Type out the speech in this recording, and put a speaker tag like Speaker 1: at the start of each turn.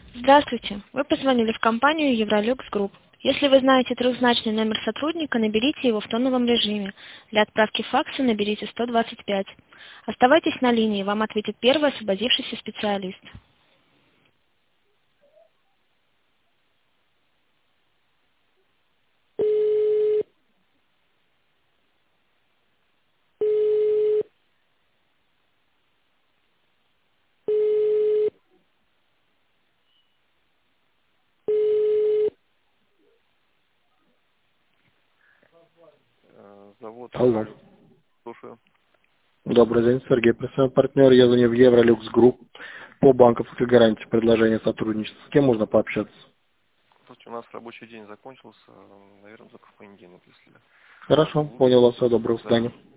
Speaker 1: Здравствуйте. Вы позвонили в компанию Евролюкс Групп. Если вы знаете трехзначный номер сотрудника, наберите его в тоновом режиме. Для отправки факса наберите 125. Оставайтесь на линии, вам ответит первый освободившийся специалист.
Speaker 2: Завод
Speaker 3: Алло.
Speaker 2: Евролюкс. Слушаю.
Speaker 3: Добрый день, Сергей, представляю партнер. Я звоню в Евролюкс Групп по банковской гарантии предложения сотрудничества. С кем можно пообщаться?
Speaker 2: Слушайте, у нас рабочий день закончился. Наверное, только в понедельник, если
Speaker 3: Хорошо,
Speaker 2: лучше.
Speaker 3: понял вас. Всего доброго. До
Speaker 2: Да.
Speaker 3: свидания.